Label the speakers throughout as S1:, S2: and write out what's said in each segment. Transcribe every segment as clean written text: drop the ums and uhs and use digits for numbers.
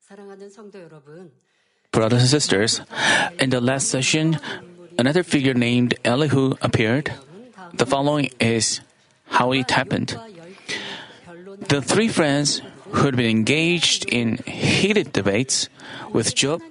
S1: Brothers and sisters, in the last session, another figure named Elihu appeared. The following is how it happened. The three friends who had been engaged in heated debates with Job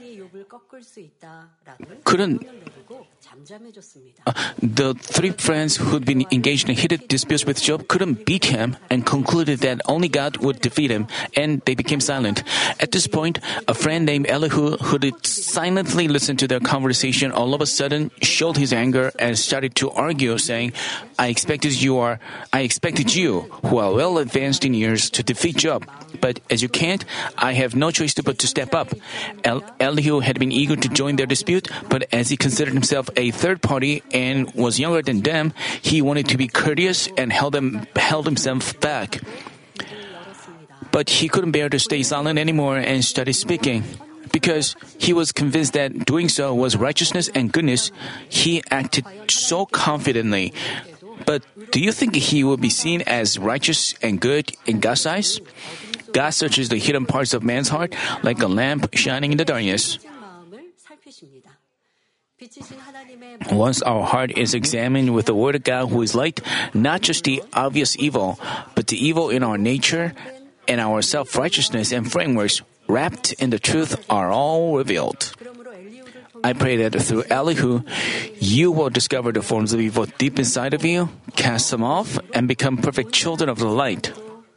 S1: the three friends who'd been engaged in heated disputes with Job couldn't beat him and concluded that only God would defeat him, and they became silent. At this point, a friend named Elihu, who had silently listened to their conversation, all of a sudden showed his anger and started to argue, saying, I expected you, who are well advanced in years, to defeat Job. But as you can't, I have no choice but to step up. Elihu had been eager to join their dispute, but as he considered himself a third party and was younger than them, he wanted to be courteous and held himself back. But he couldn't bear to stay silent anymore and started speaking. Because he was convinced that doing so was righteousness and goodness, he acted so confidently. But do you think he will be seen as righteous and good in God's eyes? God searches the hidden parts of man's heart like a lamp shining in the darkness. Once our heart is examined with the Word of God who is light, not just the obvious evil, but the evil in our nature and our self-righteousness and frameworks wrapped in the truth are all revealed. I pray that through Elihu, you will discover the forms of evil deep inside of you, cast them off, and become perfect children of the light.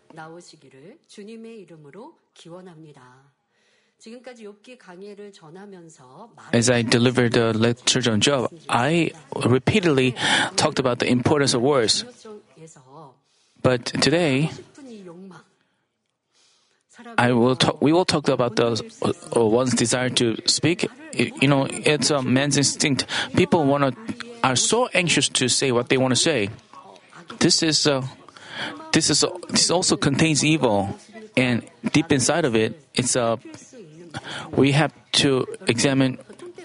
S1: As I delivered the lecture on Job, I repeatedly talked about the importance of words. But today, we will talk about the one's desire to speak. It's a man's instinct. People are so anxious to say what they want to say. This also contains evil, and deep inside of it, we have to examine.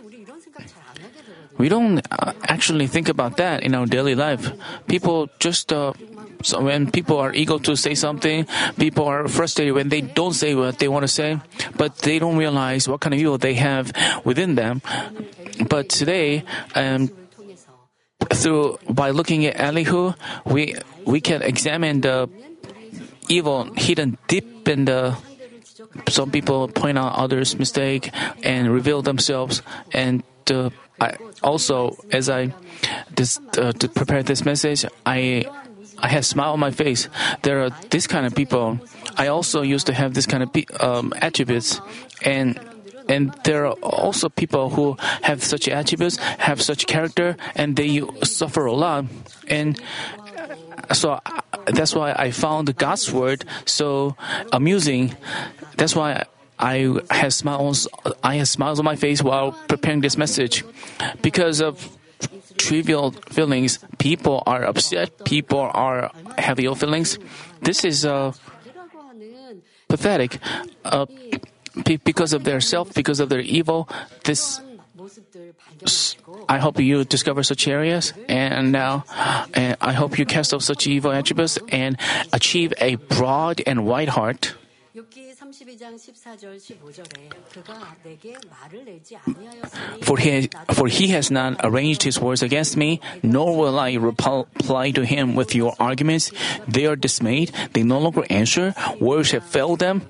S1: We don't actually think about that in our daily life. People just. So when people are eager to say something, people are frustrated when they don't say what they want to say, but they don't realize what kind of evil they have within them. But today, by looking at Elihu, we can examine the evil hidden deep in the. Some people point out others' mistake and reveal themselves. And I also, as I to prepare this message, I had a smile on my face. There are this kind of people. I also used to have this kind of attributes, and there are also people who have such attributes, have such character, and they suffer a lot. And so that's why I found God's word so amusing. That's why I had smiles on my face while preparing this message, because of trivial feelings. People are upset. People have ill feelings. This is pathetic. Because of their self, because of their evil. I hope you discover such areas, and I hope you cast off such evil attributes and achieve a broad and wide heart. For he has not arranged his words against me, nor will I reply to him with your arguments. They are dismayed, they no longer answer, words have failed them.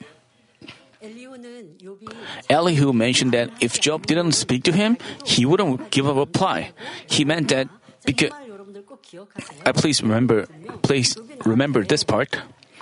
S1: Elihu mentioned that if Job didn't speak to him, he wouldn't give a reply. He meant that because. Please remember this part.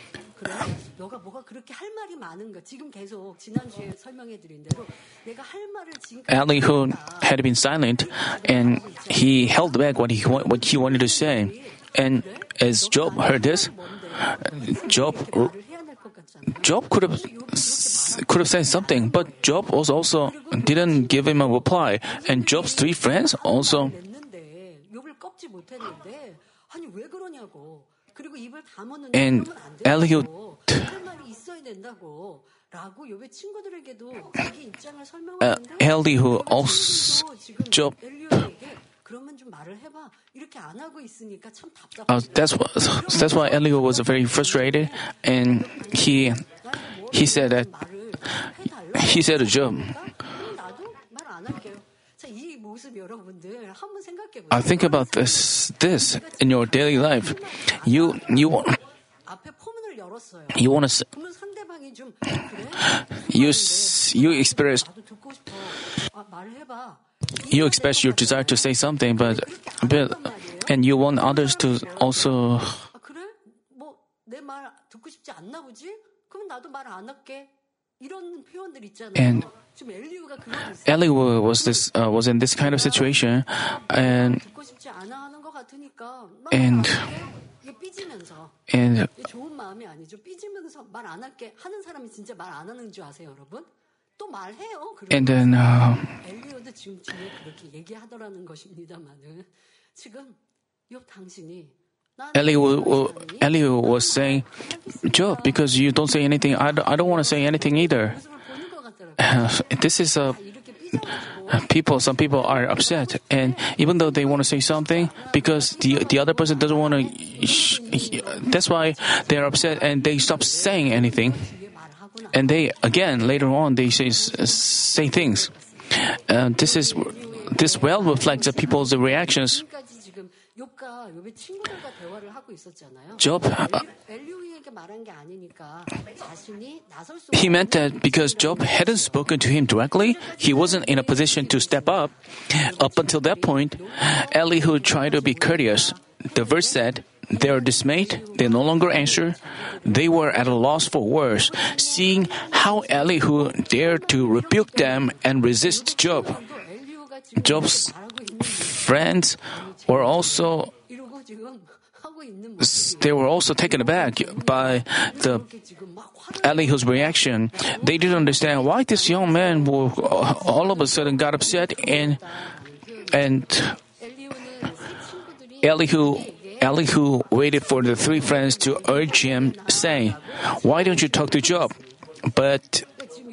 S1: Elihu had been silent, and he held back what he wanted to say. And as Job heard this, Job could have said something, but Job also didn't give him a reply. And Job's three friends also. And Elihu. Elihu also Job. That's why Elihu was very frustrated, and he said that he said to Job, think about this in your daily life. You want to you express your desire to say something, but and you want others to also. And Elihu was in this kind of situation, and
S2: 좋은 마음이 아니죠. 삐지면서 말 안 할게 하는 사람이 진짜 말 안 하는 줄 아세요, 여러분? 또 말해요.
S1: And then
S2: 엘리후도 지금 뒤에 그렇게 얘기하더라는 것입니다만은 지금 욥 당신이
S1: Elihu was saying, Job, because you don't say anything, I don't want to say anything either. This is some people are upset, and even though they want to say something, because the other person doesn't want to, that's why they are upset and they stop saying anything. And they, again, later on, they say things. This well reflects the people's reactions. Job, he meant that because Job hadn't spoken to him directly, he wasn't in a position to step up. Up until that point, Elihu tried to be courteous. The verse said, they are dismayed, they no longer answer. They were at a loss for words, seeing how Elihu dared to rebuke them and resist Job. Job's friends were also taken aback by Elihu's reaction. They didn't understand why this young man all of a sudden got upset, and Elihu waited for the three friends to urge him, saying, "Why don't you talk to Job?" But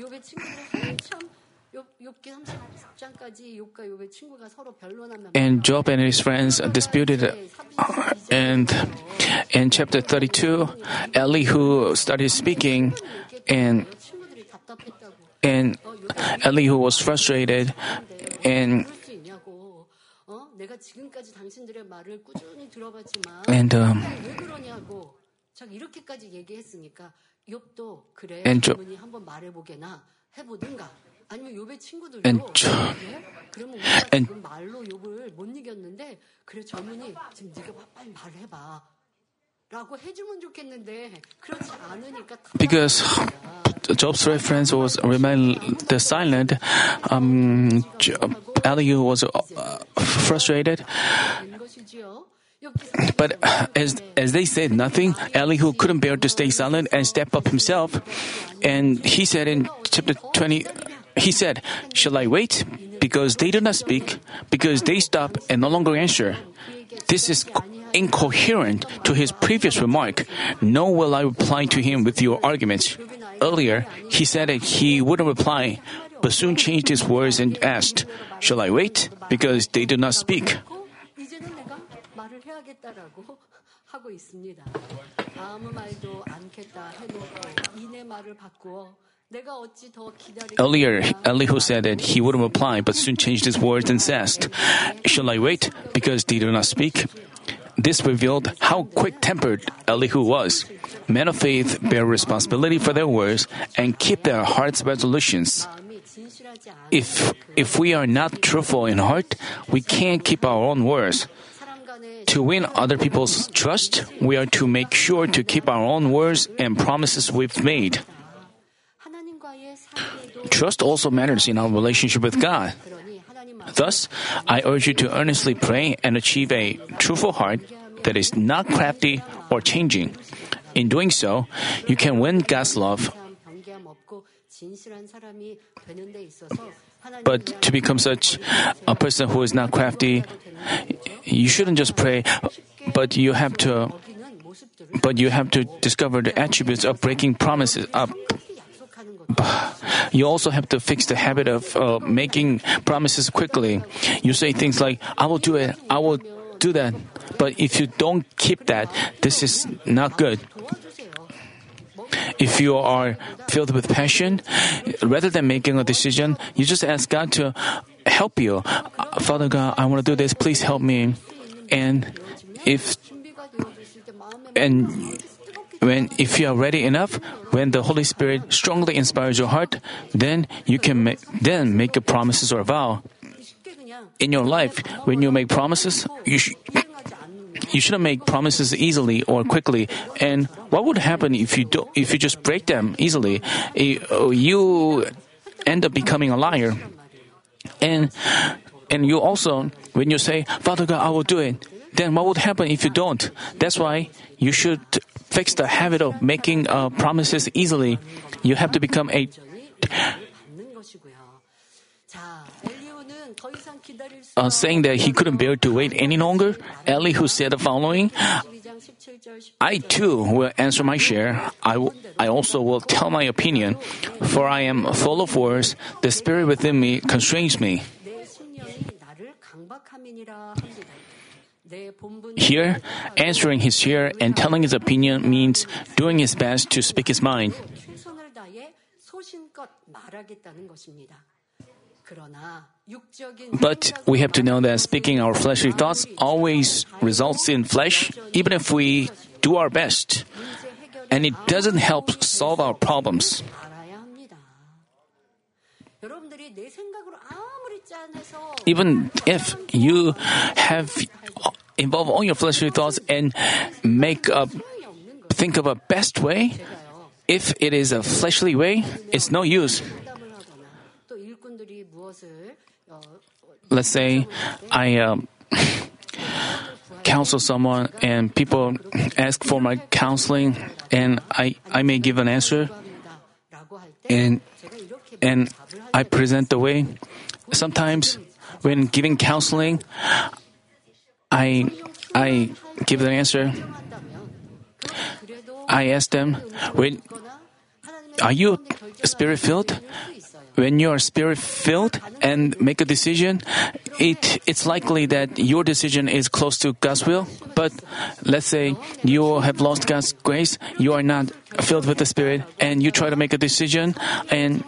S1: and Job and his friends disputed, and in chapter 32, Elihu started speaking, and Elihu was frustrated, and because Job's three friends remained silent, Elihu was frustrated. But as they said nothing, Elihu couldn't bear to stay silent and step up himself. And he said in chapter 20, he said, "Shall I wait? Because they do not speak, because they stop and no longer answer." This is incoherent to his previous remark, "No will I reply to him with your arguments." Earlier, he said that he wouldn't reply, but soon changed his words and asked, "Shall I wait? Because they do not speak." Earlier, Elihu said that he wouldn't reply, but soon changed his words and asked, "Shall I wait? Because they do not speak." This revealed how quick-tempered Elihu was. Men of faith bear responsibility for their words and keep their heart's resolutions. If we are not truthful in heart, we can't keep our own words. To win other people's trust, we are to make sure to keep our own words and promises we've made. Trust also matters in our relationship with God. Thus, I urge you to earnestly pray and achieve a truthful heart that is not crafty or changing. In doing so, you can win God's love. But to become such a person who is not crafty, you shouldn't just pray, but you have to discover the attributes of breaking promises up. You also have to fix the habit of making promises quickly. You say things like, "I will do it, I will do that." But if you don't keep that, this is not good. if you are filled with passion, rather than making a decision, you just ask God to help you. Father God, I want to do this. Please help me. And if you are ready enough, when the Holy Spirit strongly inspires your heart, then you can make a promises or a vow. In your life, when you make promises, you shouldn't make promises easily or quickly. And what would happen if you just break them easily? You end up becoming a liar. And you also, when you say, Father God, I will do it, then what would happen if you don't? That's why you should fix the habit of making promises easily. You have to become saying that he couldn't bear to wait any longer. Elihu said the following, I too will answer my share. I also will tell my opinion, for I am full of words. The spirit within me constrains me. Here, answering his share and telling his opinion means doing his best to speak his mind. But we have to know that speaking our fleshly thoughts always results in flesh, even if we do our best. And it doesn't help solve our problems. Even if you have involved all your fleshly thoughts and think of a best way, if it is a fleshly way, it's no use. Let's say I counsel someone and people ask for my counseling and I may give an answer and I present the way. Sometimes when giving counseling, I give the answer. I ask them, are you spirit-filled? When you are spirit-filled and make a decision, it's likely that your decision is close to God's will. But let's say you have lost God's grace, you are not filled with the Spirit, and you try to make a decision, and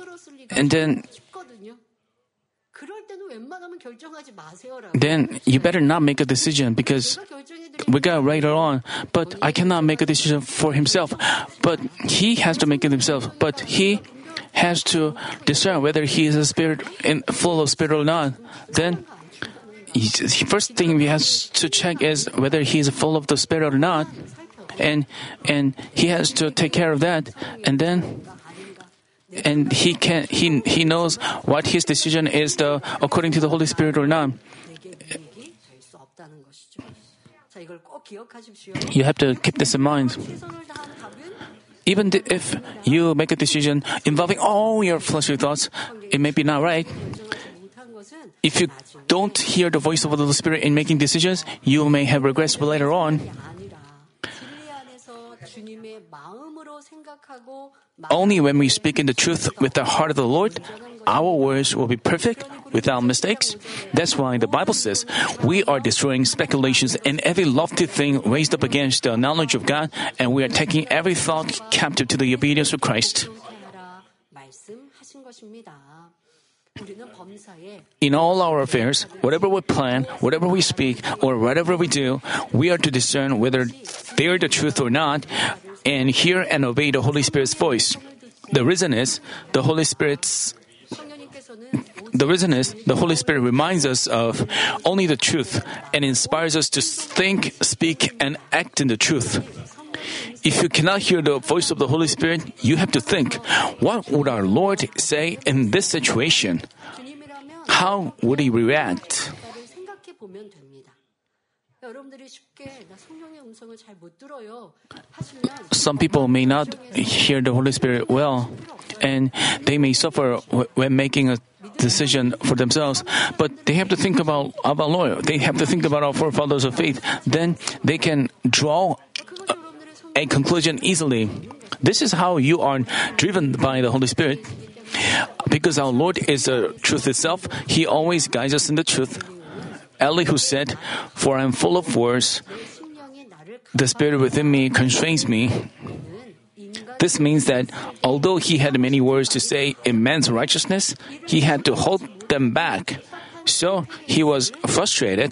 S1: then you better not make a decision because we got later on. But I cannot make a decision for himself. But he has to make it himself. But he has to discern whether he is a spirit full of spirit or not. Then, the first thing we have to check is whether he is full of the spirit or not, and he has to take care of that. And then, he knows what his decision is according to the Holy Spirit or not. You have to keep this in mind. Even if you make a decision involving all your fleshly thoughts, it may be not right. If you don't hear the voice of the Holy Spirit in making decisions, you may have regrets later on. Only when we speak in the truth with the heart of the Lord, our words will be perfect, without mistakes. That's why the Bible says, we are destroying speculations and every lofty thing raised up against the knowledge of God, and we are taking every thought captive to the obedience of Christ. In all our affairs, whatever we plan, whatever we speak, or whatever we do, we are to discern whether they are the truth or not, and hear and obey the Holy Spirit's voice. The reason is, the Holy Spirit reminds us of only the truth and inspires us to think, speak, and act in the truth. If you cannot hear the voice of the Holy Spirit, you have to think, what would our Lord say in this situation? How would he react? Some people may not hear the Holy Spirit well, and they may suffer when making a decision for themselves, but they have to think about Lord. They have to think about our forefathers of faith. Then they can draw a conclusion easily. This is how you are driven by the Holy Spirit. Because our Lord is the truth itself, He always guides us in the truth. Elihu said, "For I am full of words. The Spirit within me constrains me." This means that although he had many words to say in man's righteousness, he had to hold them back. So he was frustrated.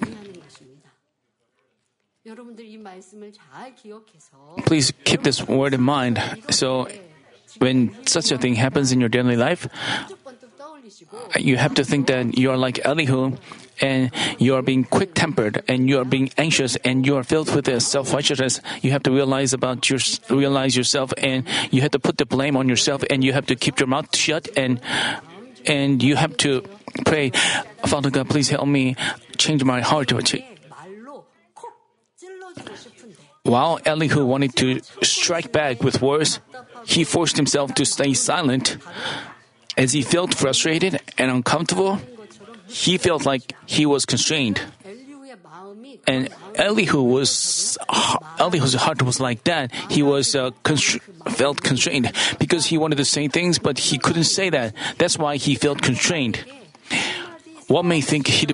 S2: 여러분들 이 말씀을 잘 기억해서
S1: Please keep this word in mind. So when such a thing happens in your daily life,
S2: 번뜩번뜩 떠올리시고
S1: you have to think that you are like Elihu and you are being quick-tempered and you are being anxious and you are filled with self-righteousness. You have to realize yourself and you have to put the blame on yourself and you have to keep your mouth shut and you have to pray, Father God, please help me change my heart.
S2: 말로 콕 찔러주고 싶은데
S1: While Elihu wanted to strike back with words, he forced himself to stay silent. As he felt frustrated and uncomfortable, he felt like he was constrained.
S2: 엘리후의 마음이
S1: And Elihu's heart was like that. He was felt constrained because he wanted to say things, but he couldn't say that. That's why he felt constrained. One may think he'd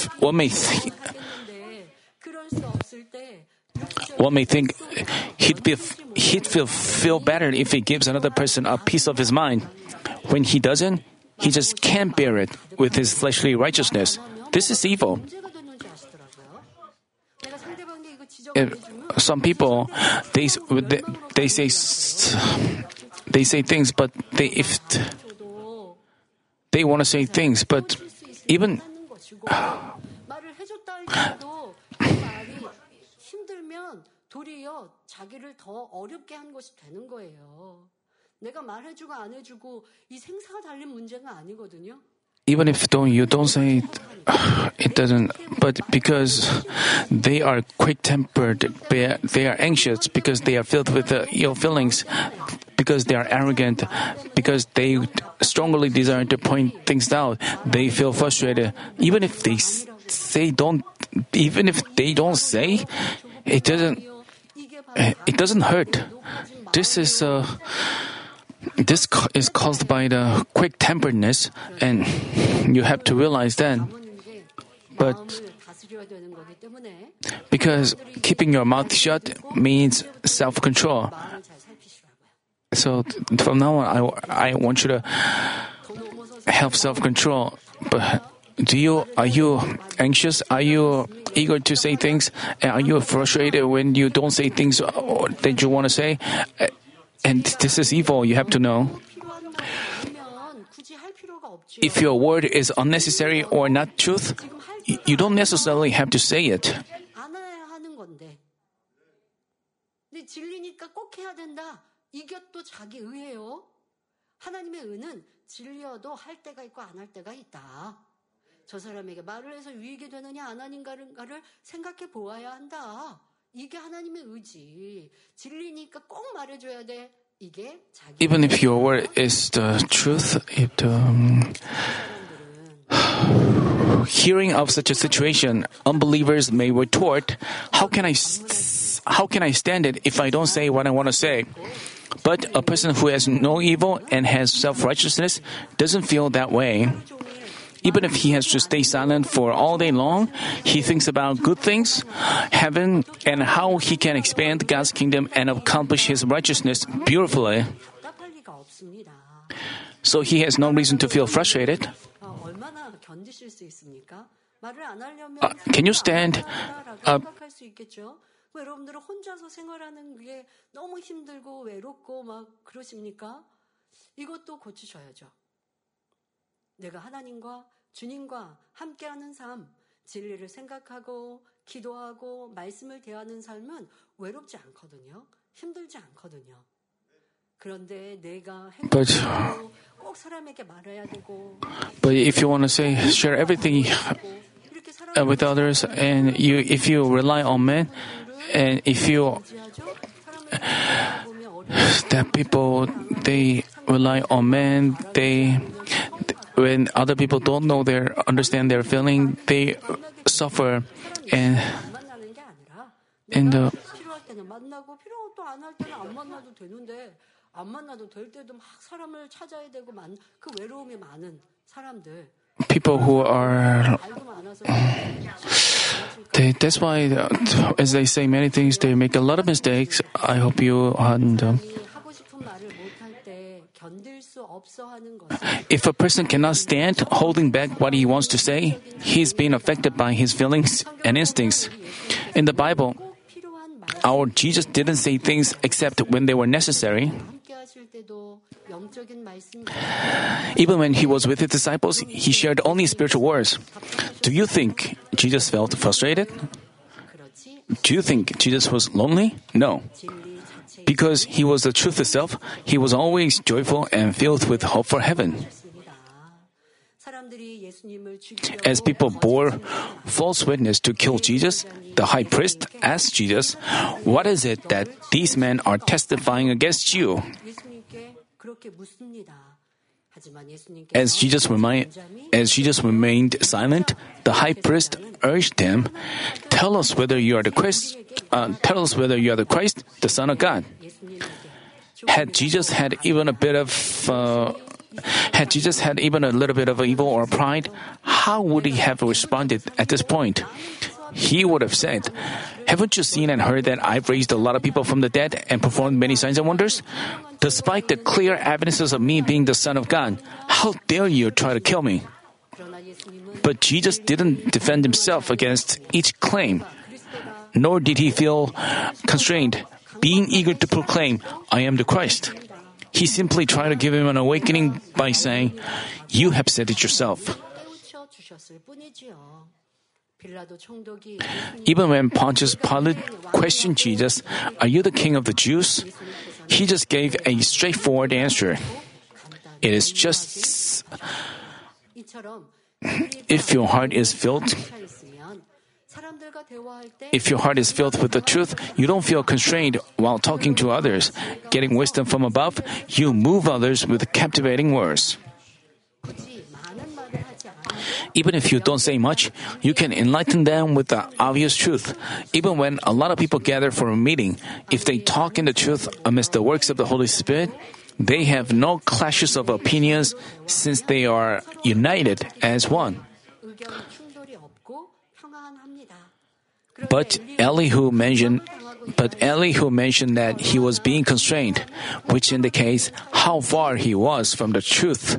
S1: feel better if he gives another person a piece of his mind. When he doesn't, he just can't bear it with his fleshly righteousness. This is evil.
S2: 문제가 됐는지 아시더라고요. 내가 상대방에게 이거
S1: Some people they say things, but they want to say things, but even
S2: 말을 해줬다 할지라도 그 말이 힘들면 도리어 자기를 더 어렵게 한 것이 되는 거예요. 내가 말해주고 안 해주고 이 생사가 달린 문제가 아니거든요.
S1: even if you don't say it doesn't, but because they are quick-tempered, they are anxious, because they are filled with ill feelings, because they are arrogant, because they strongly desire to point things out, they feel frustrated. Even if they don't say, it doesn't hurt. This is caused by the quick-temperedness, and you have to realize that. But because keeping your mouth shut means self-control. So from now on, I want you to have self-control. But are you anxious? Are you eager to say things? And are you frustrated when you don't say things that you want to say? And this is evil, you have to know. If your word is unnecessary or not truth, you don't necessarily have to say it.
S2: 진리니까 꼭 해야 된다. 이것도 자기 의예요. 하나님의 의는 진리여도 할 때가 있고 안 할 때가 있다. 저 사람에게 말을 해서 유익이 되느냐 안 하는가를 생각해 보아야 한다. 이게 하나님의 의지. 진리니까 꼭 말해줘야 돼. 이게 자기.
S1: Even if your word is the truth, hearing of such a situation, unbelievers may retort, "How can I stand it if I don't say what I want to say?" But a person who has no evil and has self-righteousness doesn't feel that way. Even if he has to stay silent for all day long, he thinks about good things, heaven, and how he can expand God's kingdom and accomplish his righteousness beautifully. So he has no reason to feel frustrated. Can you stand up?
S2: 여러분들은 혼자서 생활하는 게 너무 힘들고 외롭고 막 그러십니까? 이것도 고치셔야죠. 내가 하나님과 주님과 함께하는 삶, 진리를 생각하고 기도하고 말씀을 대하는 삶은 외롭지 않거든요. 힘들지 않거든요. 그런데 내가 행복하고 꼭 사람에게 말해야 되고.
S1: But if you want to share everything with others, and if you rely on men, and if you that people they rely on men, when other people don't understand their feeling, they suffer. And
S2: 필요할 때는 만나고 필요 또 안 할 때는 안 만나도 되는데 안 만나도 될 때도 막 사람을 찾아야 되고 그 외로움이 많은 사람들.
S1: People who are that's why, as they say many things, they make a lot of mistakes. I hope you
S2: 견딜 수 없어 하는 것은
S1: If a person cannot stand holding back what he wants to say, he's being affected by his feelings and instincts. In the Bible,
S2: 꼭 필요한 말
S1: our Jesus didn't say things except when they were necessary.
S2: 함께 하실 때도 영적인 말씀
S1: Even when he was with his disciples, he shared only spiritual words. Do you think Jesus felt frustrated?
S2: 그렇지
S1: Do you think Jesus was lonely? No.
S2: 진리 자체
S1: Because he was the truth itself, he was always joyful and filled with hope for heaven.
S2: 있습니다. 사람들이 예수님을 죽이려고
S1: As people bore false witness to kill Jesus, the high priest asked Jesus, "What is it that these men are testifying against you?"
S2: 예수님께 그렇게 묻습니다. 하지만 예수님께서
S1: As Jesus remained silent, the high priest urged him, "Tell us whether you are the Christ, the Son of God."
S2: 예수님에게
S1: Had Jesus had even a little bit of evil or pride, how would he have responded at this point? He would have said, "Haven't you seen and heard that I've raised a lot of people from the dead and performed many signs and wonders? Despite the clear evidences of me being the Son of God, how dare you try to kill me?"
S2: 그러나 예수님은
S1: But Jesus didn't defend himself against each claim, nor did he feel constrained, being eager to proclaim, "I am the Christ." He simply tried to give him an awakening by saying, "You have said it yourself."
S2: 깨우쳐 주셨을 뿐이지요. 빌라도 총독이
S1: Even when Pontius Pilate questioned Jesus, "Are you the king of the Jews?" he just gave a straightforward answer. It is just,
S2: 이처럼
S1: if your heart is filled
S2: 있으면 사람들과 대화할 때
S1: If your heart is filled with the truth, you don't feel constrained while talking to others. Getting wisdom from above, you move others with captivating words.
S2: 굳이 많은 말을 하지 않아도
S1: Even if you don't say much, you can enlighten them with the obvious truth. Even when a lot of people gather for a meeting, if they talk in the truth amidst the works of the Holy Spirit, they have no clashes of opinions since they are united as one.
S2: 의견 충돌이 없고 평안합니다.
S1: But Elihu mentioned that he was being constrained, which indicates how far he was from the truth.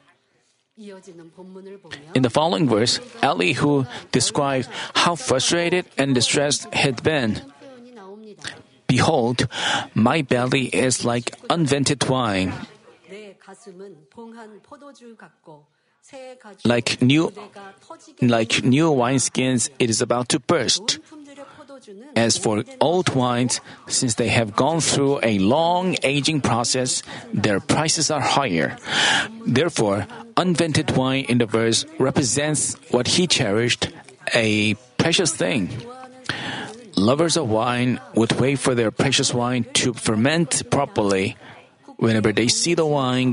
S2: 이어지는 본문을 보면
S1: In the following verse, Elihu describes how frustrated and distressed he had been.
S2: 표현이 나옵니다.
S1: Behold, my belly is like unvented wine,
S2: 내 가슴은 봉한 포도주 같고 새 가죽
S1: like new
S2: 부대가 터지게
S1: wineskins, it is about to burst.
S2: 품질의 포도주는
S1: As for old wines, since they have gone through a long aging process, their prices are higher. Therefore, unvented wine in the verse represents what he cherished, a precious thing. Lovers of wine would wait for their precious wine to ferment properly. Whenever they see the wine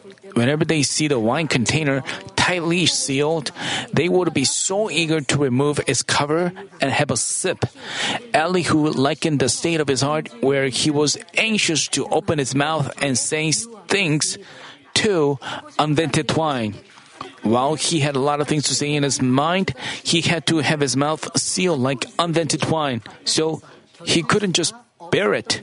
S1: container tightly sealed, they would be so eager to remove its cover and have a sip. Elihu likened the state of his heart where he was anxious to open his mouth and say things to unvented wine. While he had a lot of things to say in his mind, he had to have his mouth sealed like unvented wine, so he couldn't just bear it.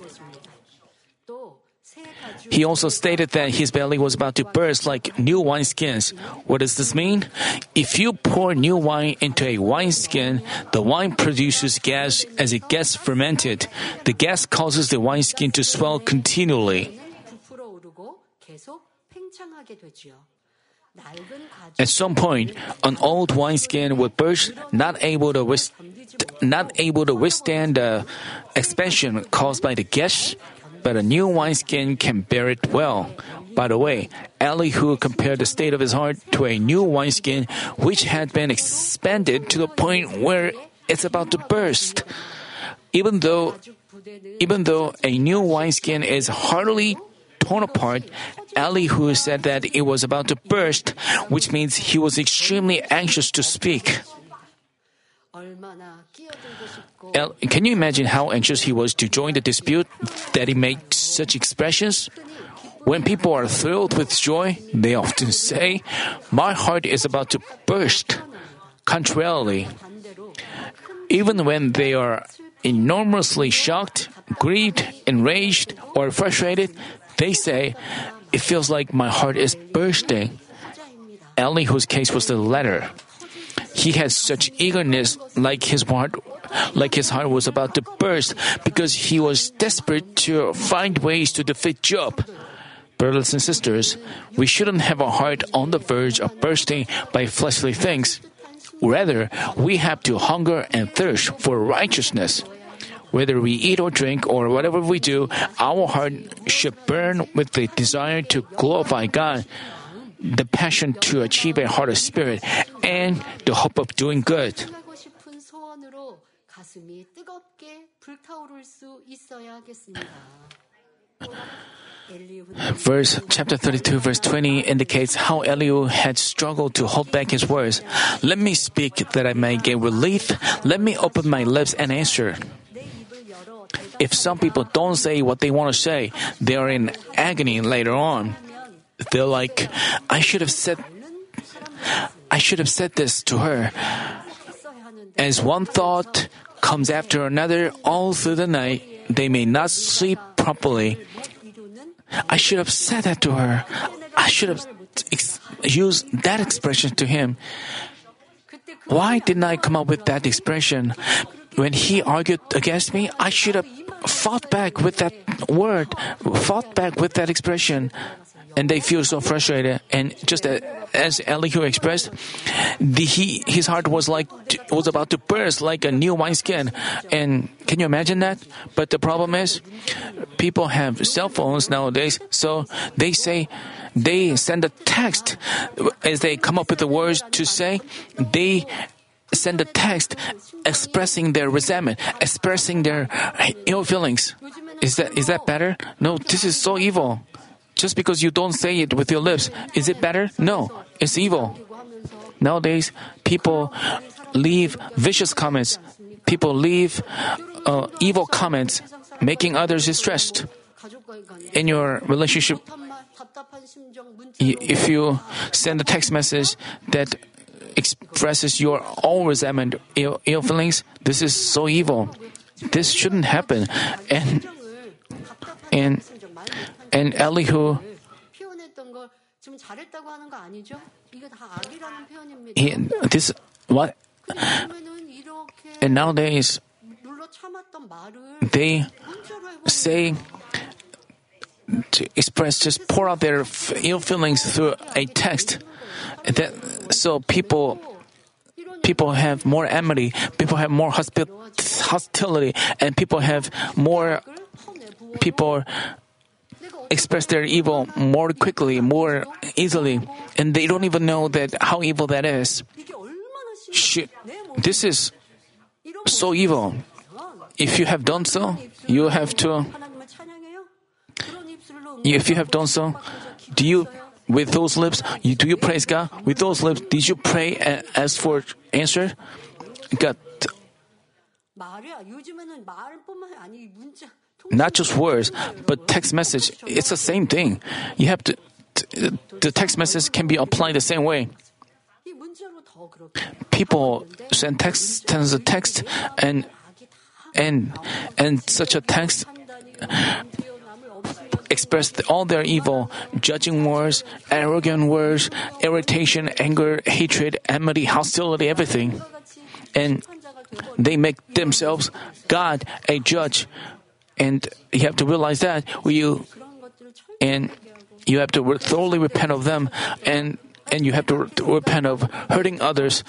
S1: He also stated that his belly was about to burst like new wineskins. What does this mean? If you pour new wine into a wineskin, the wine produces gas as it gets fermented. The gas causes the wineskin to swell continually.
S2: 부풀어 오르고 계속 팽창하게 되지요. 낡은 가죽
S1: At some point, an old wineskin would burst, not able to withstand the expansion caused by the gas, but a new wineskin can bear it well. By the way, Elihu compared the state of his heart to a new wineskin which had been expanded to the point where it's about to burst. Even though a new wineskin is hardly torn apart, Elihu said that it was about to burst, which means he was extremely anxious to speak.
S2: 얼마나 끼어들고 싶고
S1: Can you imagine how anxious he was to join the dispute that he makes such expressions? When people are thrilled with joy, they often say, "My heart is about to burst." Contrarily,
S2: 반대로
S1: even when they are enormously shocked, grieved, enraged, or frustrated, they say, it feels like my heart is bursting. Elihu's case was the latter. He had such eagerness like his heart was about to burst because he was desperate to find ways to defeat Job. Brothers and sisters, we shouldn't have a heart on the verge of bursting by fleshly things. Rather, we have to hunger and thirst for righteousness. Whether we eat or drink or whatever we do, our heart should burn with the desire to glorify God, the passion to achieve a heart of spirit, and the hope of doing good.
S2: 하고 싶은 소원으로 가슴이 뜨겁게 불타오를 수 있어야겠습니다.
S1: Chapter 32, verse 20 indicates how Elihu had struggled to hold back his words. Let me speak that I may get relief. Let me open my lips and answer. If some people don't say what they want to say, they are in agony later on. They're like, I should have said this to her. As one thought comes after another all through the night, they may not sleep properly. I should have said that to her. I should have used that expression to him. Why didn't I come up with that expression? When he argued against me, I should have fought back with that word, fought back with that expression. And they feel so frustrated. And just as Elihu expressed, his heart was about to burst like a new wineskin. And can you imagine that? But the problem is, people have cell phones nowadays, so they send a text as they come up with the words to say. They send a text expressing their resentment, expressing their ill feelings. Is that better? No, this is so evil. Just because you don't say it with your lips, is it better? No, it's evil. Nowadays, people leave vicious comments. People leave evil comments, making others distressed. In your relationship, if you send a text message that expresses your own resentment, ill feelings, this is so evil. This shouldn't happen. And Elihu, and nowadays, they say to express, just pour out their ill feelings through a text. So people have more enmity, people have more hostility, and people express their evil more quickly, more easily, and they don't even know that how evil that is. This is so evil. If you have done so, you have to. If you have done so, do you, with those lips, do you praise God? With those lips, did you pray and ask for answer? God. Not just words, but text message. It's the same thing. You have to. The text message can be applied the same way. People send text, and such a text express all their evil, judging words, arrogant words, irritation, anger, hatred, enmity, hostility, everything, and they make themselves God, a judge. And you have to realize that you have to thoroughly repent of them, and you have to repent of hurting others.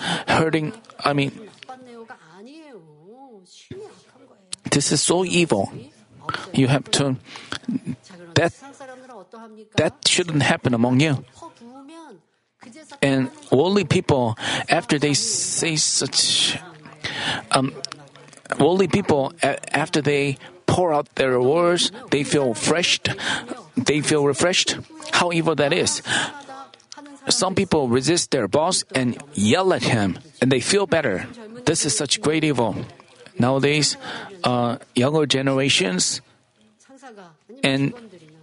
S1: This is so evil. You have to. That shouldn't happen among you. And worldly people, after they say such, after they pour out their words, they feel refreshed. How evil that is. Some people resist their boss and yell at him, and they feel better. This is such great evil. Nowadays, younger generations, and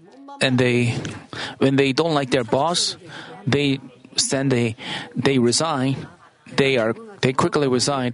S1: when they don't like their boss, they resign. They quickly resign,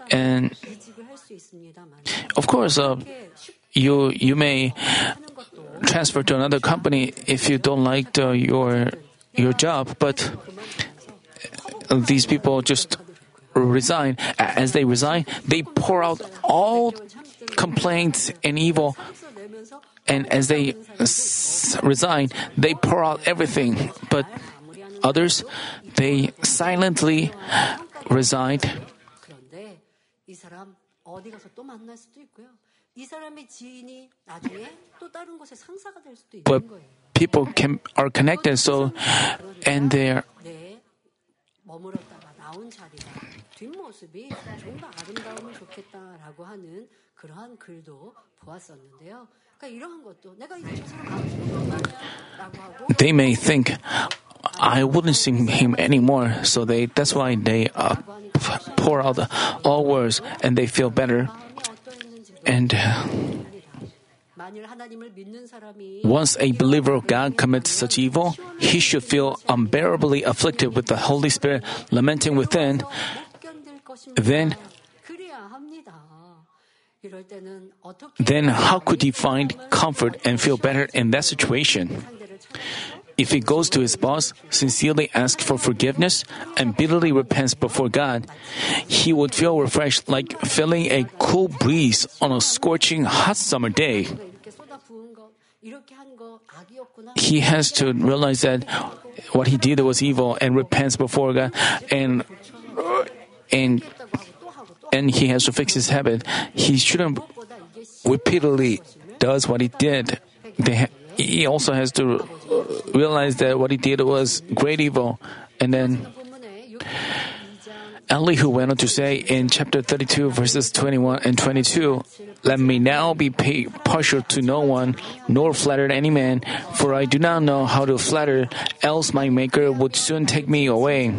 S1: and of course, you may transferred to another company if you don't like your job, but these people just resign. As they resign, they pour out all complaints and evil. And as they resign, they pour out everything. But others, they silently resigned.
S2: 그런데 이 사람 어디 가서 또 만날 수도 있고요. 이 사람의 지인이 나중에 또 다른 곳에 상사가 될 수도
S1: But
S2: 있는 거예요.
S1: people are connected, so and they're
S2: 내 머물었다가 나온 자리가 뒷모습이 좀 더 아름다우면 좋겠다라고 하는 그러한 글도 보았었는데요. 그러니까 이러한 것도 내가 이제 저 사람 아무 라고 하고
S1: they may think I wouldn't see him anymore, so that's why they pour out all words and they feel better. And
S2: 만일 하나님을 믿는 사람이
S1: once a believer of God commits such evil, he should feel unbearably afflicted with the Holy Spirit lamenting within.
S2: 못 견딜 것입니다. 그래야 합니다. 이럴 때는 어떻게
S1: Then how could he find comfort and feel better in that situation?
S2: 상대를 찾
S1: If he goes to his boss, sincerely asks for forgiveness, and bitterly repents before God, he would feel refreshed like feeling a cool breeze on a scorching hot summer day.
S2: 이렇게 쏟아 부은 거 이렇게 한 거 악이었구나.
S1: He has to realize that what he did was evil and repents before God, and he has to fix his habit. He shouldn't repeatedly does what he did. He also has to realize that what he did was great evil. And then Elihu went on to say in chapter 32, verses 21 and 22, "Let me now be partial to no one, nor flatter any man, for I do not know how to flatter, else my Maker would soon take me away."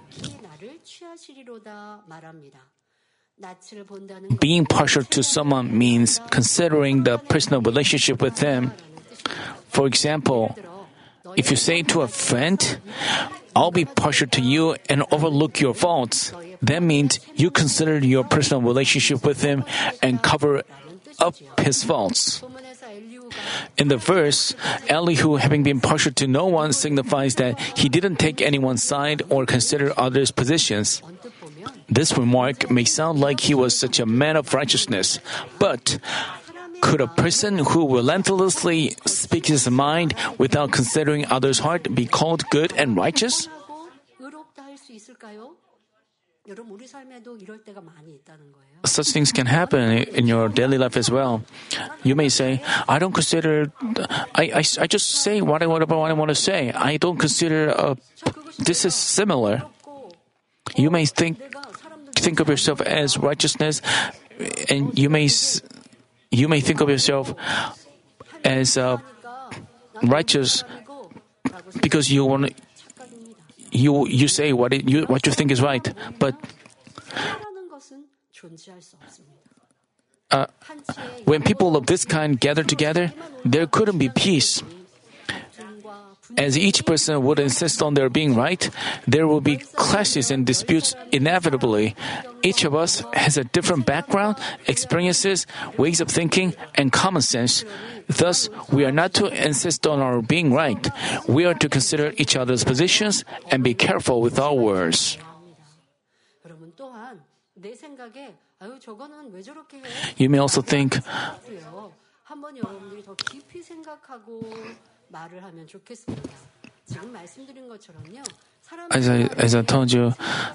S1: Being partial to someone means considering the personal relationship with them. For example, if you say to a friend, "I'll be partial to you and overlook your faults," that means you consider your personal relationship with him and cover up his faults. In the verse, Elihu, having been partial to no one, signifies that he didn't take anyone's side or consider others' positions. This remark may sound like he was such a man of righteousness, but could a person who relentlessly speaks his mind without considering others' heart be called good and righteous? Such things can happen in your daily life as well. You may say, I just say whatever I want to say. I don't consider this is similar. You may think of yourself as righteousness, and you may think of yourself as righteous because you say what you think is right, but when people of this kind gather together, there couldn't be peace. As each person would insist on their being right, there will be clashes and disputes inevitably. Each of us has a different background, experiences, ways of thinking, and common sense. Thus, we are not to insist on our being right. We are to consider each other's positions and be careful with our words. You may also think,
S2: 한번 여러분들이 더 깊이 생각하고 말을 하면 좋겠습니다. 지금 말씀드린 것처럼요.
S1: as I told you,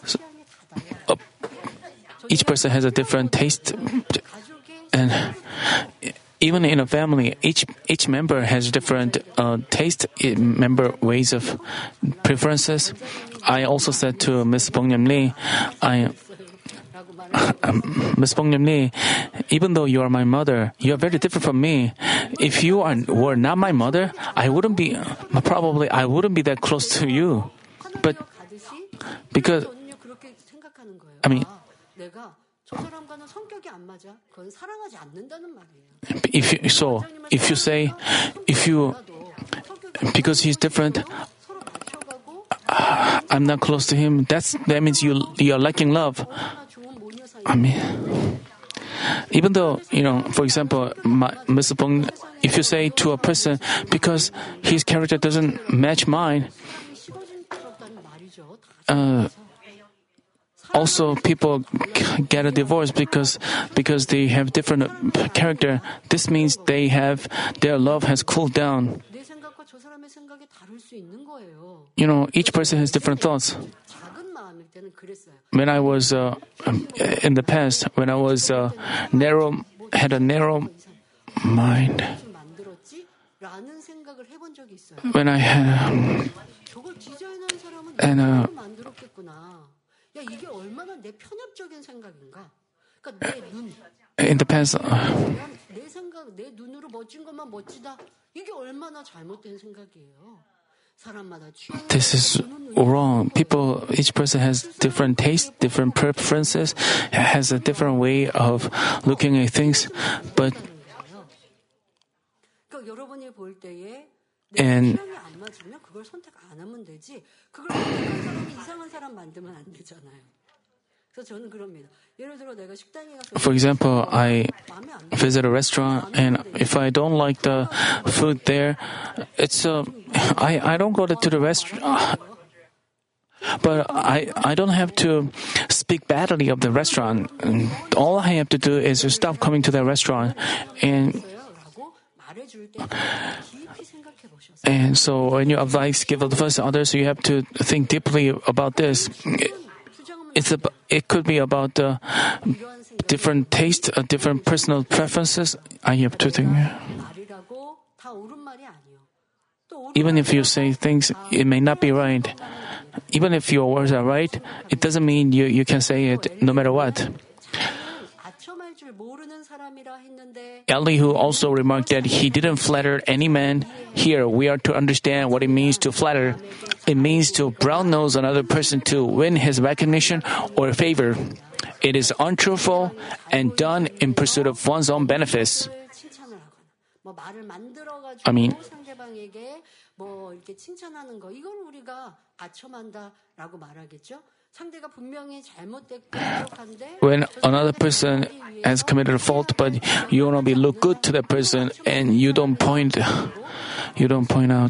S1: each person has a different taste, and even in a family, each member has different taste, member ways of preferences. I also said to Miss Bongnam Lee, Miss Bongnam Lee, even though you are my mother, you are very different from me. If you were not my mother, I wouldn't be that close to you. But because because he's different, I'm not close to him. That means you are lacking love. I mean, even though, for example, Miss Bong, if you say to a person, because his character doesn't match mine, also people get a divorce because they have different character. This means their love has cooled down.
S2: 내 생각과 저 사람의 생각이 다를 수 있는 거예요.
S1: Each person has different thoughts.
S2: 작은 마음일 때는 그랬어요.
S1: When I was in the past, when I was had a narrow mind,
S2: 만들었지? 라는 생각을 해본 적이 있어요.
S1: when I had
S2: 저걸 디자인한 사람은
S1: And,
S2: 내가 만들었겠구나. 야, 이게 얼마나 내 편협적인 생각인가? 그러니까 내 눈,
S1: in the past,
S2: 내 생각, 내 눈으로 멋진 것만 멋지다. 이게 얼마나 잘못된 생각이에요. 사람마다 취향이
S1: this is wrong. Each person has different tastes, different preferences, has a different way of looking at things. But
S2: 그러니까 여러분이 볼 때에 내
S1: And-
S2: 취향이 안 맞으면 그걸 선택 안 하면 되지. 그걸 선택한 사람이 이상한 사람 만들면 안 되잖아요. 그래서 저는 그럽니다. 예를 들어 내가 식당에 가서
S1: for example, I
S2: 마음에 안 들어.
S1: visit a restaurant, and if I don't like the food there, I don't go to the restaurant. But I don't have to speak badly of the restaurant. All I have to do is to stop coming to the restaurant.
S2: 라고 말해줄 때 깊이 생각해 보셨어요.
S1: And so when you advise, give advice to others, you have to think deeply about this. It could be about
S2: 이러한 생각
S1: different taste, different personal preferences. I have to think.
S2: 말이라고 다 옳은 말이 아니에요. 또 옳은
S1: Even if you say things, it may not be right. Even if your words are right, it doesn't mean you can say it no matter what.
S2: 아첨할 줄 모르는 사람이라 했는데
S1: Elihu also remarked that he didn't flatter any man. Here, we are to understand what it means to flatter. It means to brown nose another person to win his recognition or favor. It is untruthful and done in pursuit of one's own benefits.
S2: 칭찬을 하거나 뭐 말을 만들어가지고
S1: I mean-
S2: 상대방에게 뭐 이렇게 칭찬하는 거 이건 우리가 아첨한다라고 말하겠죠. 상대가 분명히 잘못됐고 부족한데
S1: When another person has committed a fault, but you want to look good to that person, and you don't point out.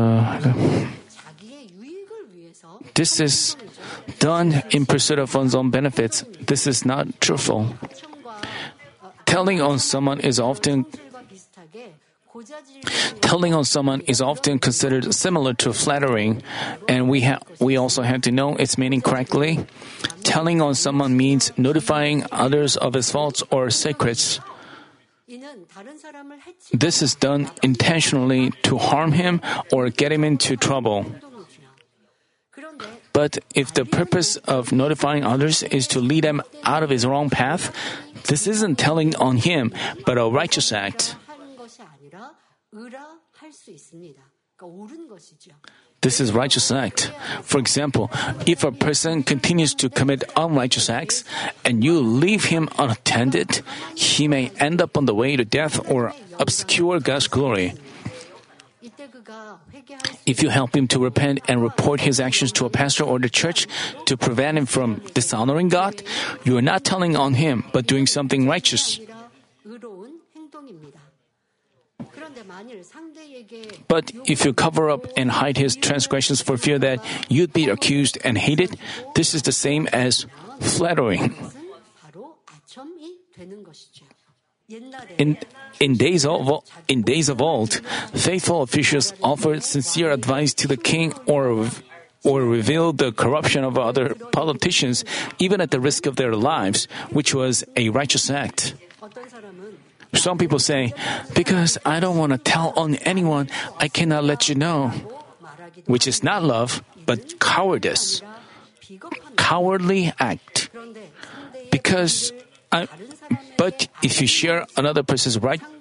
S2: 자기의 유익을 위해서
S1: This is done in pursuit of one's own benefits. This is not truthful.
S2: 아첨과
S1: Telling on someone is often
S2: 과 비슷하게 고자질
S1: Telling on someone is often considered similar to flattering, and we also have to know its meaning correctly. Telling on someone means notifying others of his faults or secrets.
S2: 이는 다른 사람을 해치
S1: This is done intentionally to harm him or get him into trouble.
S2: 행동이지요. 그런데
S1: But if the purpose of notifying others is to lead them out of his wrong path, this isn't telling on him, but a righteous act.
S2: 하는 것이 아니라 의라 할 수 있습니다. 그러니까 옳은 것이죠.
S1: This is righteous act. For example, if a person continues to commit unrighteous acts and you leave him unattended, he may end up on the way to death or obscure God's glory.
S2: 이때 그가 회개할 수
S1: If you help him to repent and report his actions to a pastor or the church to prevent him from dishonoring God, you are not telling on him, but doing something righteous.
S2: 아니라 의로운 행동입니다. 그런데 만일 상대에게
S1: But if you cover up and hide his transgressions for fear that you'd be accused and hated, this is the same as flattering.
S2: 것은 바로 아첨이 되는 것이죠. 옛날에
S1: In days of old, faithful officials offered sincere advice to the king or revealed the corruption of other politicians, even at the risk of their lives, which was a righteous act.
S2: 어떤 사람은
S1: Some people say, because I don't want to tell on anyone, I cannot let you know,
S2: 말하기도
S1: which is not love, but cowardice,
S2: 아니라 비겁한
S1: cowardly act.
S2: 그런데 상대의
S1: Because but if you share another person's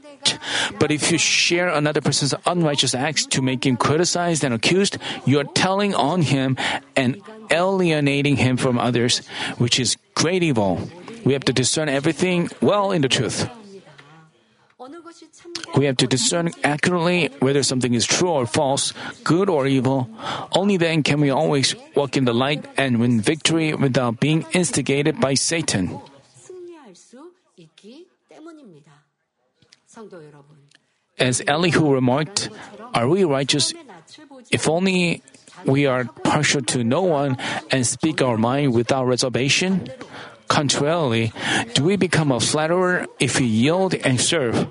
S1: unrighteous acts to make him criticized and accused, you are telling on him and alienating him from others, which is great evil. We have to discern everything well in the truth.
S2: 어느 것이 참고
S1: We have to discern accurately whether something is true or false, good or evil. Only then can we always walk in the light and win victory without being instigated by Satan.
S2: 승리할 수 있기 때문입니다. 성도 여러분,
S1: As Elihu remarked, are we righteous if only we are partial to no one and speak our mind without reservation? Contrarily, do we become a flatterer if we yield and serve?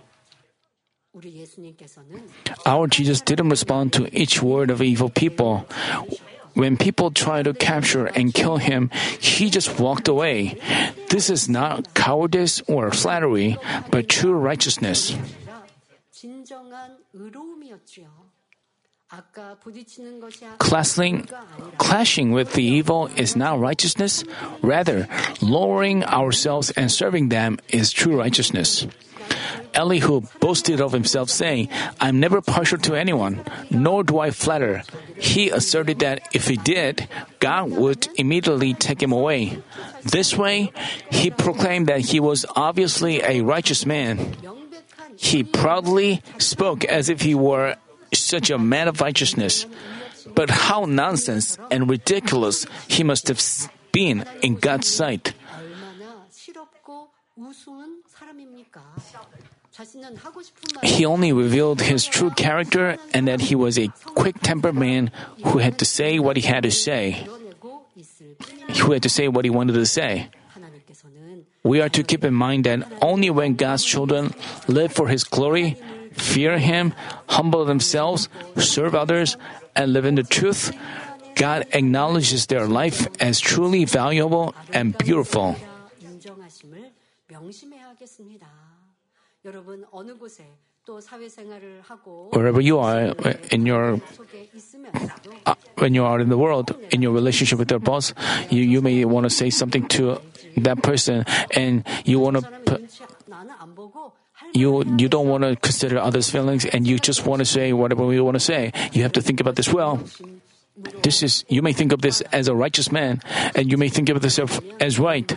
S1: Our Jesus didn't respond to each word of evil people. When people tried to capture and kill him, he just walked away. This is not cowardice or flattery, but true righteousness. Clashing with the evil is not righteousness. Rather, lowering ourselves and serving them is true righteousness. Elihu boasted of himself, saying, I'm never partial to anyone, nor do I flatter. He asserted that if he did, God would immediately take him away. This way, he proclaimed that he was obviously a righteous man. He proudly spoke as if he were such a man of righteousness. But how nonsense and ridiculous he must have been in God's sight. He only revealed his true character and that he was a quick-tempered man who had to say what he had to say. Who had to say what he wanted to say. We are to keep in mind that only when God's children live for His glory, fear Him, humble themselves, serve others, and live in the truth, God acknowledges their life as truly valuable and beautiful. Wherever you are when you are in the world, in your relationship with your boss, you may want to say something to that person, and you want to you don't want to consider others' feelings, and you just want to say whatever you want to say. You have to think about this well. You may think of this as a righteous man, and you may think of this as right.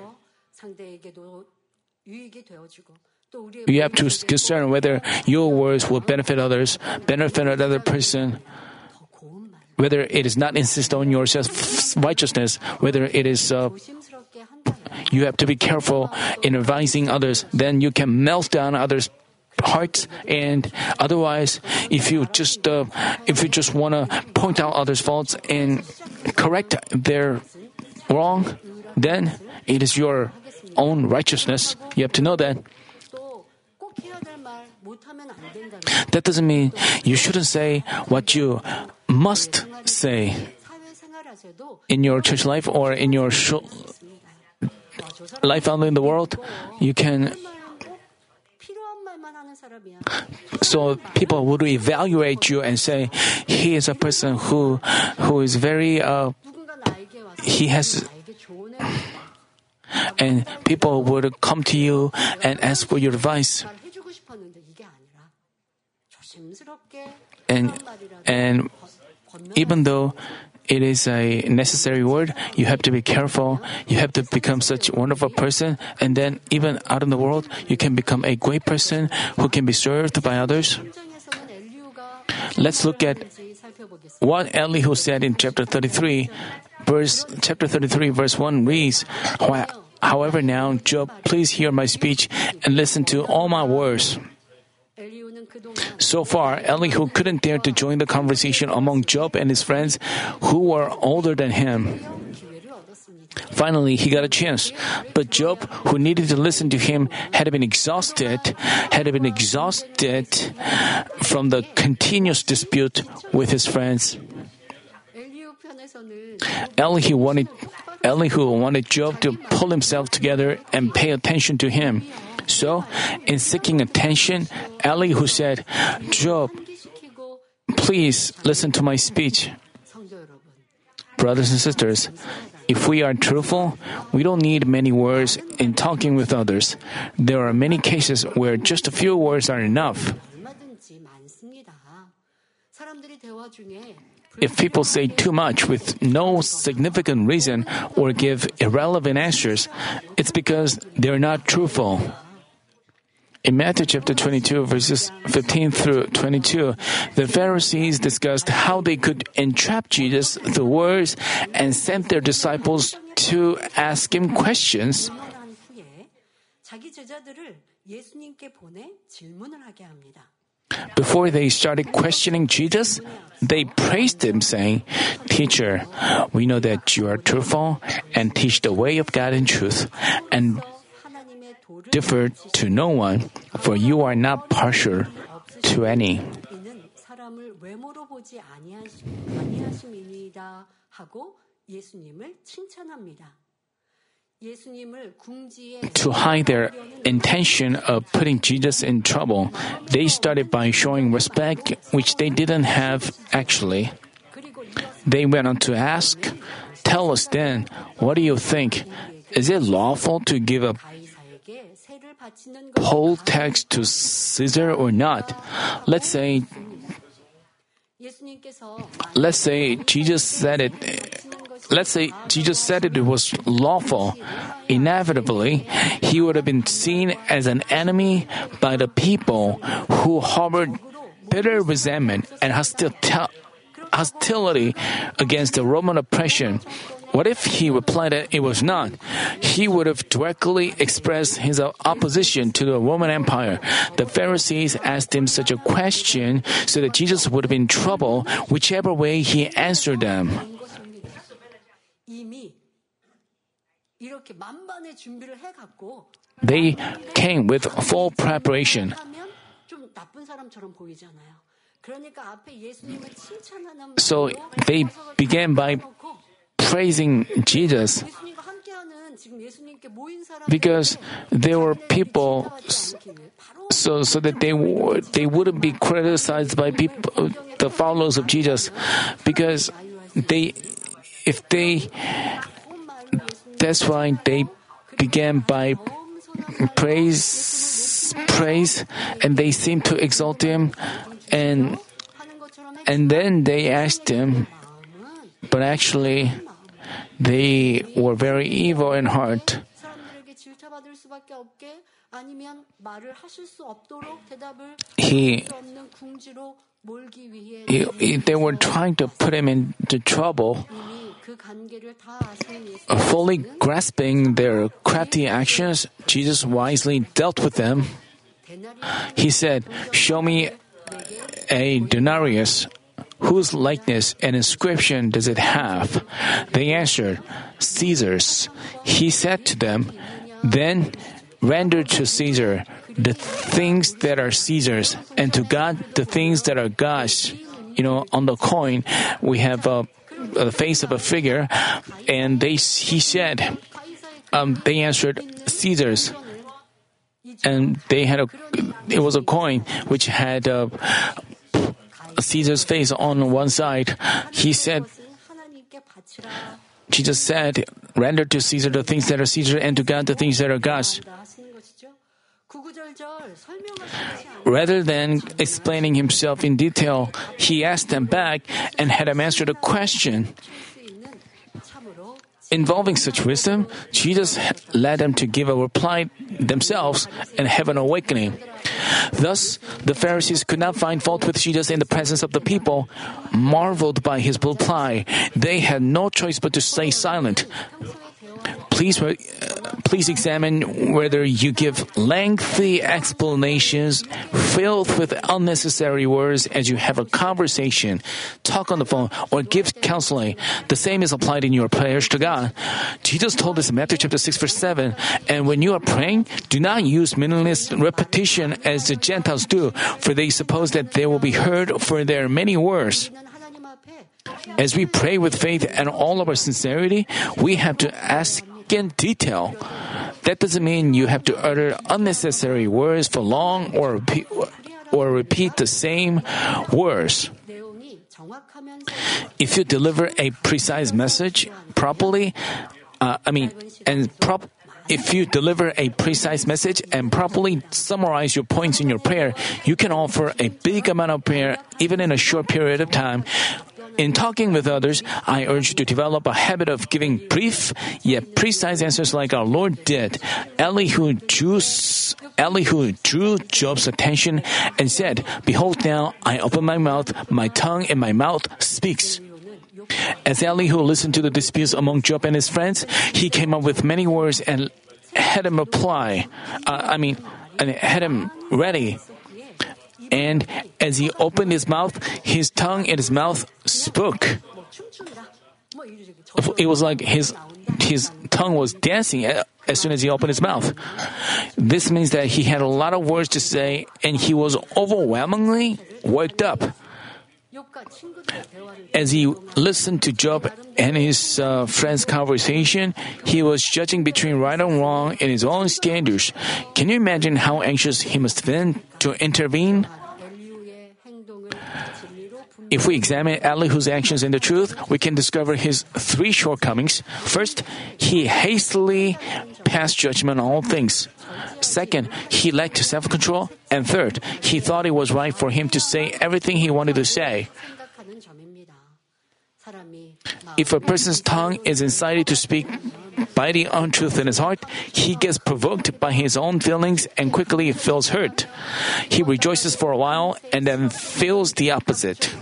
S1: You have to concern whether your words will benefit others, benefit another person, whether it is not insist on your self-righteousness, whether it is you have to be careful in advising others, then you can melt down others' hearts, and otherwise, if you just want to point out others' faults and correct their wrong, then it is your own righteousness. You have to know that. That doesn't mean you shouldn't say what you must say in your church life or in your life out in the world. You can. So people would evaluate you and say, he is a person who is very he has. And people would come to you and ask for your advice. And even though it is a necessary word, you have to be careful. You have to become such a wonderful person. And then even out in the world, you can become a great person who can be served by others. Let's look at what Elihu said in chapter 33. Chapter 33, verse 1 reads, However now, Job, please hear my speech and listen to all my words. So far, Elihu couldn't dare to join the conversation among Job and his friends who were older than him. Finally, he got a chance. But Job, who needed to listen to him, had been exhausted from the continuous dispute with his friends. Elihu wanted Job to pull himself together and pay attention to him. So, in seeking attention, Elihu said, Job, please listen to my speech. Brothers and sisters, if we are truthful, we don't need many words in talking with others. There are many cases where just a few words are enough. If people say too much with no significant reason or give irrelevant answers, it's because they're not truthful. In Matthew chapter 22, verses 15 through 22, the Pharisees discussed how they could entrap Jesus through words and sent their disciples to ask him questions. Before they started questioning Jesus, they praised him, saying, "Teacher, we know that you are truthful and teach the way of God in truth, and differ to no one, for you are not partial to any."
S2: 이는 사람을 외모로 보지 아니하심이니이다 하고 예수님을 칭찬합니다. 예수님을 궁지에
S1: To hide their intention of putting Jesus in trouble, they started by showing respect which they didn't have actually.
S2: 그리고
S1: They went on to ask, "Tell us then, what do you think? Is it lawful to give a
S2: 가이사에게 세를 바치는
S1: poll tax to Caesar or not?" Let's say
S2: 예수님께서
S1: Jesus said it. Let's say Jesus said it was lawful. Inevitably, he would have been seen as an enemy by the people who harbored bitter resentment and hostility against the Roman oppression. What if he replied that it was not? He would have directly expressed his opposition to the Roman Empire. The Pharisees asked him such a question so that Jesus would have been in trouble whichever way he answered them.
S2: 이미 이렇게 만반의 준비를 해갖고
S1: They came with full preparation.
S2: 하면 좀 나쁜 사람처럼 보이잖아요. 그러니까 앞에 예수님을 칭찬하는
S1: So
S2: 말로
S1: they
S2: 화석을
S1: began by
S2: 놓고
S1: praising Jesus
S2: 예수님과 함께하는 지금 예수님께 모인 사람
S1: because there were people so that they wouldn't be criticized by people, the followers of Jesus, because that's why they began by praise, and they seemed to exalt him, and then they asked him, but actually they were very evil in heart.
S2: 사람들에게 질타받을 수밖에 없게 아니면 말을 하실 수 없도록 대답을
S1: He-
S2: 수 없는 궁지로 몰기 위해
S1: They were trying to put him into trouble.
S2: 이미 그 관계를 다 아시는
S1: Fully
S2: 예수님은
S1: grasping their crafty actions, Jesus wisely dealt with them. He said, "Show me a denarius. Whose likeness and inscription does it have?" They answered, "Caesar's." He said to them, "Then render to Caesar the things that are Caesar's, and to God the things that are God's." On the coin, we have the face of a figure, and they answered, "Caesar's." And it was a coin which had Caesar's face on one side. Jesus said, "Render to Caesar the things that are Caesar, and to God the things that are God's." Rather than explaining himself in detail, he asked them back and had them answer the question. Involving such wisdom, Jesus led them to give a reply themselves and have an awakening. Thus, the Pharisees could not find fault with Jesus in the presence of the people. Marveled by his reply, they had no choice but to stay silent. Please examine whether you give lengthy explanations filled with unnecessary words as you have a conversation, talk on the phone, or give counseling. The same is applied in your prayers to God. Jesus told us in Matthew chapter 6 verse 7, "And when you are praying, do not use meaningless repetition as the Gentiles do, for they suppose that they will be heard for their many words." As we pray with faith and all of our sincerity, we have to ask in detail. That doesn't mean you have to utter unnecessary words for long or repeat the same words. If you deliver a precise message properly, if you deliver a precise message and properly summarize your points in your prayer, you can offer a big amount of prayer even in a short period of time. In talking with others, I urge you to develop a habit of giving brief yet precise answers like our Lord did. Elihu drew Job's attention and said, "Behold now, I open my mouth, my tongue and my mouth speaks." As Elihu listened to the disputes among Job and his friends, he came up with many words and had him reply. Had him ready. And as he opened his mouth, his tongue in his mouth spoke. It was like his tongue was dancing as soon as he opened his mouth. This means that he had a lot of words to say and he was overwhelmingly worked up. As he listened to Job and his friends' conversation, he was judging between right and wrong in his own standards. Can you imagine how anxious he must have been to intervene? If we examine Elihu's actions in the truth, we can discover his three shortcomings. First, he hastily passed judgment on all things. Second, he lacked self-control. And third, he thought it was right for him to say everything he wanted to say. If a person's tongue is incited to speak by the untruth in his heart, he gets provoked by his own feelings and quickly feels hurt. He rejoices for a while and then feels the opposite.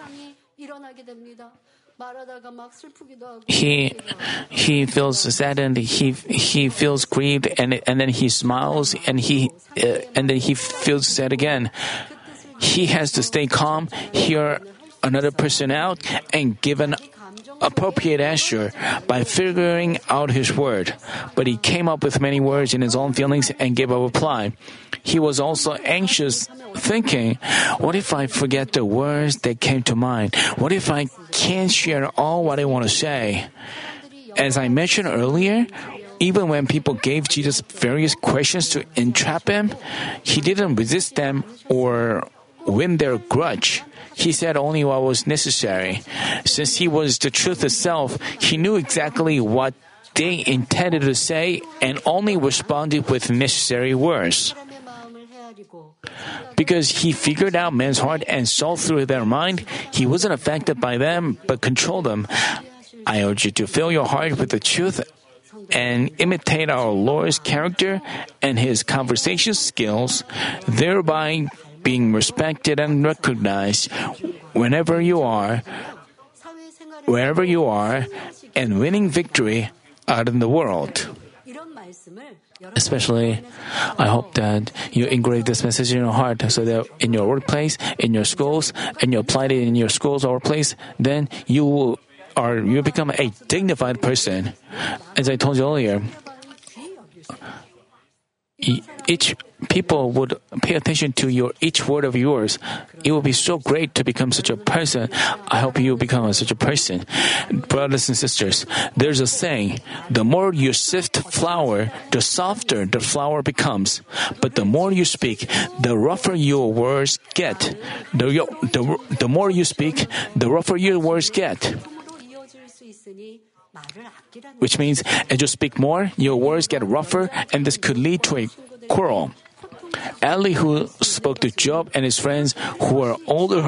S1: He feels saddened. He feels grieved, and then he smiles, and then he feels sad again. He has to stay calm, hear another person out, and give an appropriate answer by figuring out his word. But he came up with many words in his own feelings and gave a reply. He was also anxious, thinking, what if I forget the words that came to mind? What if I can't share all what I want to say? As I mentioned earlier, even when people gave Jesus various questions to entrap him, he didn't resist them or win their grudge. He said only what was necessary. Since he was the truth itself, he knew exactly what they intended to say and only responded with necessary words. Because he figured out men's heart and saw through their mind, he wasn't affected by them but controlled them. I urge you to fill your heart with the truth and imitate our Lord's character and his conversation skills, thereby being respected and recognized wherever you are, and winning victory out in the world. Especially, I hope that you engrave this message in your heart so that in your workplace, in your schools, and you apply it in your schools or workplace, then you become a dignified person. As I told you earlier, each people would pay attention to each word of yours. It would be so great to become such a person. I hope you become such a person. Brothers and sisters, there's a saying, the more you sift flour, the softer the flour becomes. But the more you speak, the rougher your words get. The more you speak, the rougher your words get. Which means, as you speak more, your words get rougher, and this could lead to a quarrel. Elihu spoke to Job and his friends who were older.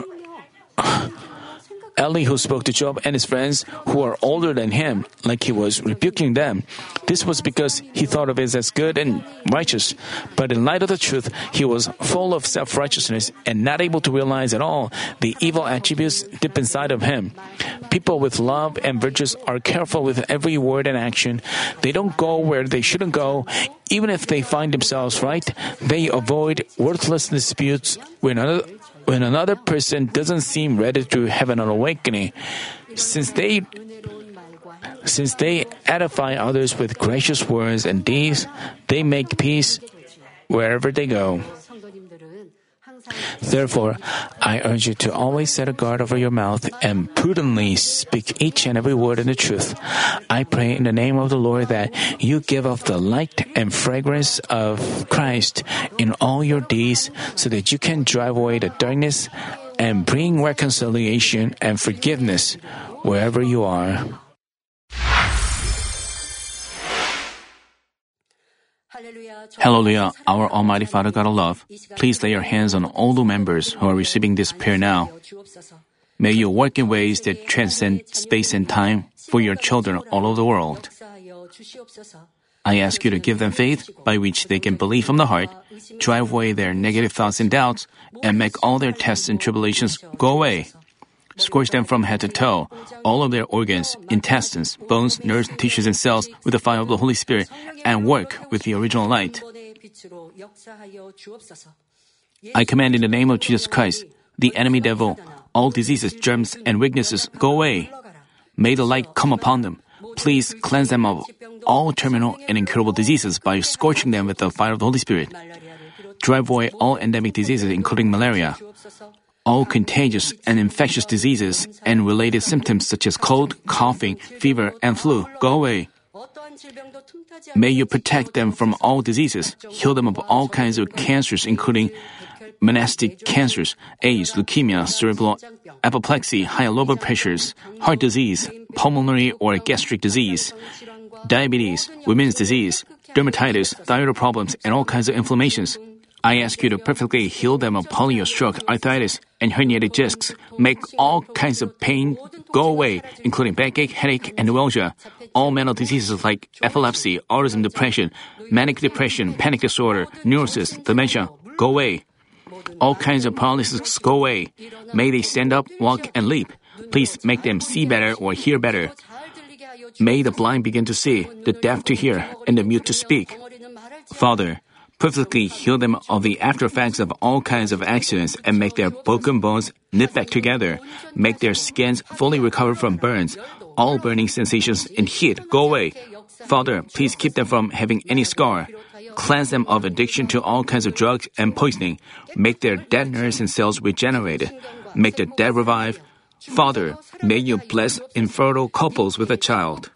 S1: Elihu spoke to Job and his friends who are older than him, like he was rebuking them. This was because he thought of it as good and righteous. But in light of the truth, he was full of self-righteousness and not able to realize at all the evil attributes deep inside of him. People with love and virtues are careful with every word and action. They don't go where they shouldn't go. Even if they find themselves right, they avoid worthless disputes when another person doesn't seem ready to have an awakening. Since they edify others with gracious words and deeds, they make peace wherever they go. Therefore, I urge you to always set a guard over your mouth and prudently speak each and every word in the truth. I pray in the name of the Lord that you give off the light and fragrance of Christ in all your deeds so that you can drive away the darkness and bring reconciliation and forgiveness wherever you are.
S3: Hallelujah, our Almighty Father God of love, please lay your hands on all the members who are receiving this prayer now. May you work in ways that transcend space and time for your children all over the world. I ask you to give them faith by which they can believe from the heart, drive away their negative thoughts and doubts, and make all their tests and tribulations go away. Scorch them from head to toe, all of their organs, intestines, bones, nerves, tissues, and cells with the fire of the Holy Spirit, and work with the original light. I command in the name of Jesus Christ, the enemy devil, all diseases, germs, and weaknesses go away. May the light come upon them. Please cleanse them of all terminal and incurable diseases by scorching them with the fire of the Holy Spirit. Drive away all endemic diseases, including malaria. All contagious and infectious diseases and related symptoms such as cold, coughing, fever, and flu go away. May you protect them from all diseases, heal them of all kinds of cancers, including monastic cancers, AIDS, leukemia, cerebral apoplexy, high low blood pressures, heart disease, pulmonary or gastric disease, diabetes, women's disease, dermatitis, thyroid problems, and all kinds of inflammations. I ask you to perfectly heal them of polio, stroke, arthritis, and herniated discs. Make all kinds of pain go away, including backache, headache, and neuralgia. All mental diseases like epilepsy, autism, depression, manic depression, panic disorder, neurosis, dementia, go away. All kinds of paralysis go away. May they stand up, walk, and leap. Please make them see better or hear better. May the blind begin to see, the deaf to hear, and the mute to speak. Father, perfectly heal them of the after effects of all kinds of accidents and make their broken bones knit back together. Make their skins fully recover from burns. All burning sensations and heat go away. Father, please keep them from having any scar. Cleanse them of addiction to all kinds of drugs and poisoning. Make their dead nerves and cells regenerated. Make the dead revive. Father, may you bless infertile couples with a child.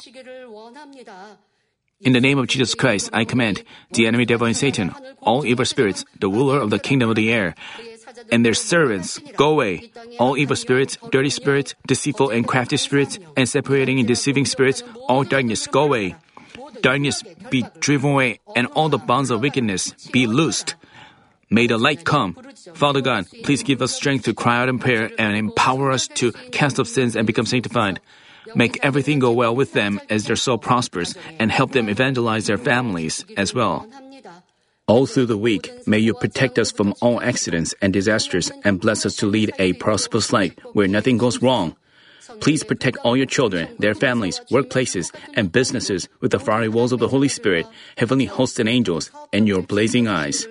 S3: In the name of Jesus Christ, I command the enemy devil and Satan, all evil spirits, the ruler of the kingdom of the air, and their servants, go away. All evil spirits, dirty spirits, deceitful and crafty spirits, and separating and deceiving spirits, all darkness, go away. Darkness be driven away, and all the bonds of wickedness be loosed. May the light come. Father God, please give us strength to cry out in prayer and empower us to cast off sins and become sanctified. Make everything go well with them as their soul prospers, and help them evangelize their families as well. All through the week, may you protect us from all accidents and disasters and bless us to lead a prosperous life where nothing goes wrong. Please protect all your children, their families, workplaces, and businesses with the fiery walls of the Holy Spirit, heavenly hosts and angels, and your blazing eyes.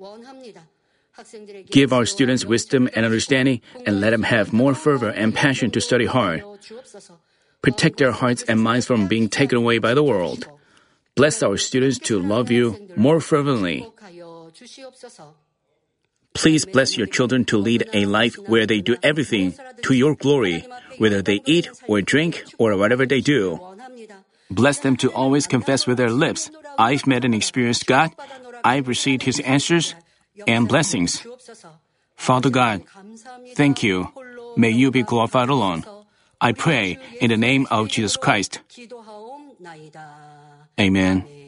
S3: Give our students wisdom and understanding, and let them have more fervor and passion to study hard. Protect their hearts and minds from being taken away by the world. Bless our students to love you more fervently. Please bless your children to lead a life where they do everything to your glory, whether they eat or drink or whatever they do. Bless them to always confess with their lips, I've met and experienced God, I've received His answers and blessings. Father God, thank you. May you be glorified alone. I pray in the name of Jesus Christ. Amen.